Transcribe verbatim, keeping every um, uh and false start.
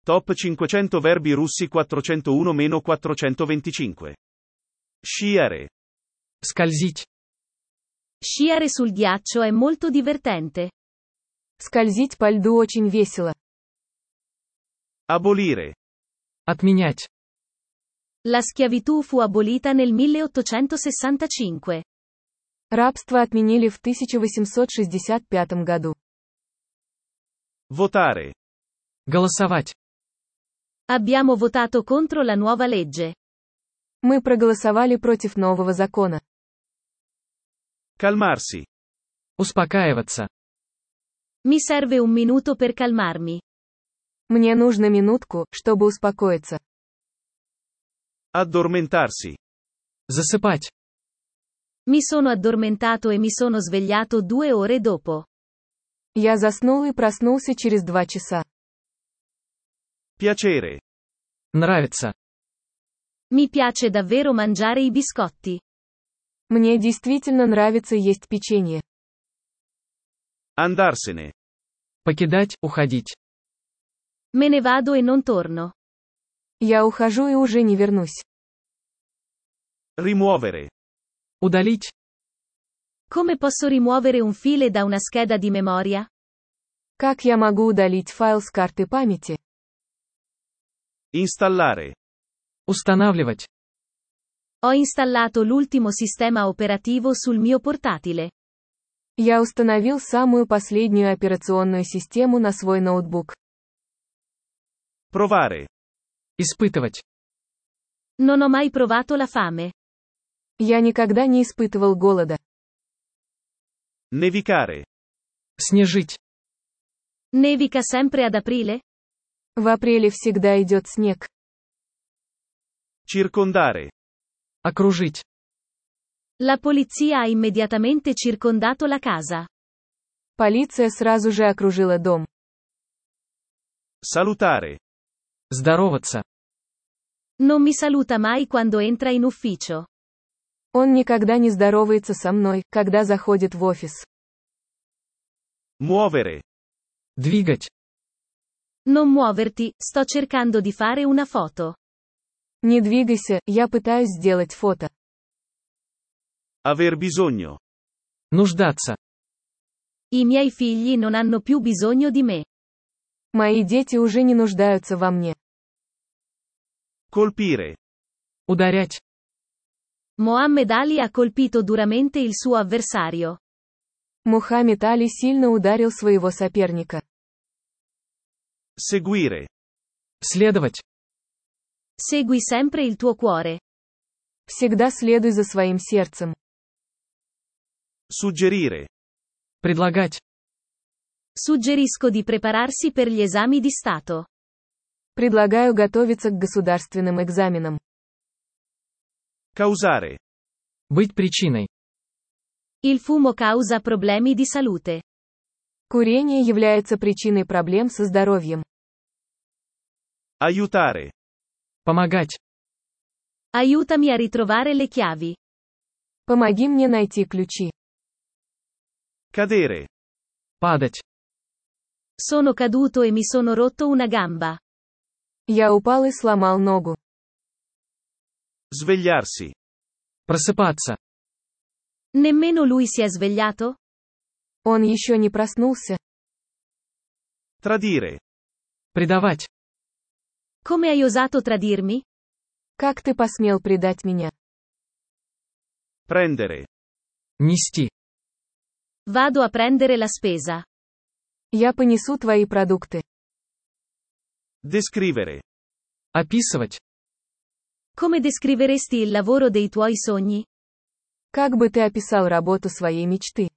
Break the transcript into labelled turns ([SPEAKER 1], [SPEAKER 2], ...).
[SPEAKER 1] Top cinquecento verbi russi quattrocentouno quattrocentoventicinque. Sciare.
[SPEAKER 2] Скользить.
[SPEAKER 3] Sciare sul ghiaccio è molto divertente.
[SPEAKER 4] Скользить по льду очень весело.
[SPEAKER 1] Abolire.
[SPEAKER 2] Отменять.
[SPEAKER 3] La schiavitù fu abolita nel milleottocentosessantacinque.
[SPEAKER 4] Рабство отменили в тысяча восемьсот шестьдесят пятом году.
[SPEAKER 1] Votare.
[SPEAKER 2] Голосовать.
[SPEAKER 3] Abbiamo votato contro la nuova legge.
[SPEAKER 4] Мы проголосовали против нового закона.
[SPEAKER 1] Calmarsi.
[SPEAKER 2] Успокаиваться.
[SPEAKER 3] Mi serve un minuto per calmarmi.
[SPEAKER 4] Мне нужно минутку, чтобы успокоиться.
[SPEAKER 1] Addormentarsi.
[SPEAKER 2] Засыпать.
[SPEAKER 3] Mi sono addormentato e mi sono svegliato due ore dopo.
[SPEAKER 4] Я заснул и проснулся через два часа.
[SPEAKER 1] Piacere.
[SPEAKER 2] Нравится.
[SPEAKER 3] Mi piace davvero mangiare i biscotti.
[SPEAKER 4] Мне действительно нравится есть печенье.
[SPEAKER 1] Andarsene.
[SPEAKER 2] Покидать, уходить.
[SPEAKER 3] Me ne vado e non torno.
[SPEAKER 4] Я ухожу и уже не вернусь.
[SPEAKER 1] Rimuovere.
[SPEAKER 2] Удалить.
[SPEAKER 3] Come posso rimuovere un file da una scheda di memoria?
[SPEAKER 4] Как я могу удалить файл с карты памяти?
[SPEAKER 1] Installare.
[SPEAKER 2] Устанавливать.
[SPEAKER 3] Ho installato l'ultimo sistema operativo sul mio portatile.
[SPEAKER 4] Я установил самую последнюю операционную систему на свой ноутбук.
[SPEAKER 1] Provare.
[SPEAKER 2] Испытывать.
[SPEAKER 3] Non ho mai provato la fame.
[SPEAKER 4] Я никогда не испытывал голода.
[SPEAKER 1] Nevicare.
[SPEAKER 2] Снежить.
[SPEAKER 3] Nevica sempre ad aprile?
[SPEAKER 4] В апреле всегда идет снег.
[SPEAKER 1] Circondare.
[SPEAKER 2] Окружить.
[SPEAKER 3] La polizia ha immediatamente circondato la casa.
[SPEAKER 4] Полиция сразу же окружила дом.
[SPEAKER 1] Salutare.
[SPEAKER 2] Здороваться.
[SPEAKER 3] Non mi saluta mai quando entra in ufficio.
[SPEAKER 4] Он никогда не здоровается со мной, когда заходит в офис.
[SPEAKER 1] Muovere.
[SPEAKER 2] Двигать.
[SPEAKER 3] Non muoverti, sto cercando di fare una foto.
[SPEAKER 4] Не двигайся, я пытаюсь сделать фото.
[SPEAKER 1] Aver bisogno.
[SPEAKER 2] Нуждаться.
[SPEAKER 3] I miei figli non hanno più bisogno di me.
[SPEAKER 4] Мои дети уже не нуждаются во мне.
[SPEAKER 1] Colpire.
[SPEAKER 2] Ударять.
[SPEAKER 3] Mohammed Ali ha colpito duramente il suo avversario.
[SPEAKER 4] Мухаммед Али сильно ударил своего соперника.
[SPEAKER 1] Seguire.
[SPEAKER 2] Следовать.
[SPEAKER 3] Segui sempre il tuo cuore.
[SPEAKER 4] Всегда следуй за своим сердцем.
[SPEAKER 1] Suggerire.
[SPEAKER 2] Предлагать.
[SPEAKER 3] Suggerisco di prepararsi per gli esami di Stato.
[SPEAKER 4] Предлагаю готовиться к государственным экзаменам.
[SPEAKER 1] Causare.
[SPEAKER 2] Быть причиной.
[SPEAKER 3] Il fumo causa problemi di salute.
[SPEAKER 4] Курение является причиной проблем со здоровьем.
[SPEAKER 1] Aiutare.
[SPEAKER 2] Помогать.
[SPEAKER 3] Aiutami a ritrovare le chiavi.
[SPEAKER 4] Помоги мне найти ключи.
[SPEAKER 1] Cadere.
[SPEAKER 2] Падать.
[SPEAKER 3] Sono caduto e mi sono rotto una gamba.
[SPEAKER 4] Я упал и сломал ногу.
[SPEAKER 1] Svegliarsi.
[SPEAKER 2] Просыпаться.
[SPEAKER 3] Nemmeno lui si è svegliato?
[SPEAKER 4] Он еще не проснулся.
[SPEAKER 1] Tradire.
[SPEAKER 2] Предавать.
[SPEAKER 3] Come hai osato tradirmi?
[SPEAKER 4] Как ты посмел предать меня?
[SPEAKER 1] Prendere.
[SPEAKER 2] Нести.
[SPEAKER 3] Vado a prendere la spesa.
[SPEAKER 4] Я понесу твои продукты.
[SPEAKER 1] Descrivere.
[SPEAKER 2] Описывать.
[SPEAKER 3] Come descriveresti il lavoro dei tuoi sogni?
[SPEAKER 4] Как бы ты описал работу своей мечты?